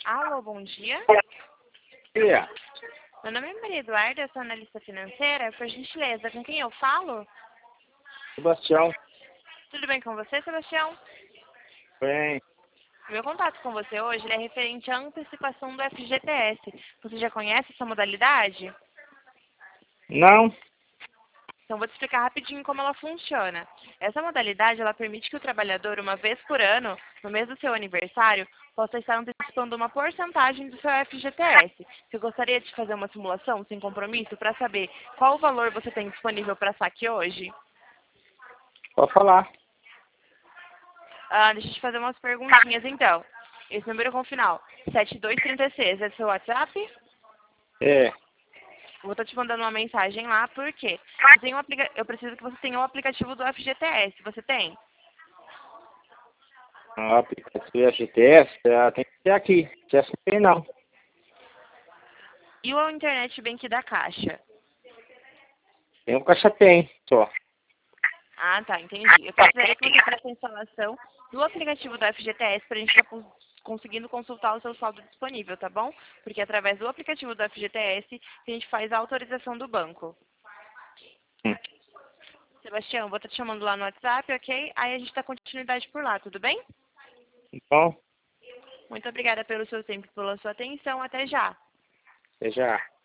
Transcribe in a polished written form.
Alô, bom dia. É, Meu nome é Maria Eduarda, eu sou analista financeira. Por gentileza, com quem eu falo? Sebastião, Tudo bem com você, Sebastião? bem, Meu contato com você hoje ele é referente à antecipação do FGTS. Você já conhece essa modalidade? não, Então, vou te explicar rapidinho como ela funciona. Essa modalidade, ela permite que o trabalhador, uma vez por ano, no mês do seu aniversário, possa estar antecipando uma porcentagem do seu FGTS. Você gostaria de fazer uma simulação sem compromisso para saber qual o valor você tem disponível para saque hoje? pode falar. Deixa eu te fazer umas perguntinhas, então. Esse número com final 7236 é seu WhatsApp? É, Vou estar te mandando uma mensagem lá, porque eu preciso que você tenha o aplicativo do FGTS. Você tem? o aplicativo FGTS tem que ter aqui, acesso não tem não. E o Internet Bank da Caixa? Tem o Caixa Tem, só. Ah, tá, entendi. Eu precisaria que você fizesse a instalação do aplicativo do FGTS para a gente estar conseguindo consultar o seu saldo disponível, tá bom? Porque é através do aplicativo do FGTS que a gente faz a autorização do banco. Hum. Sebastião, vou estar te chamando lá no WhatsApp, ok? Aí a gente dá continuidade por lá, tudo bem? Bom, Muito obrigada pelo seu tempo e pela sua atenção. Até já. até já.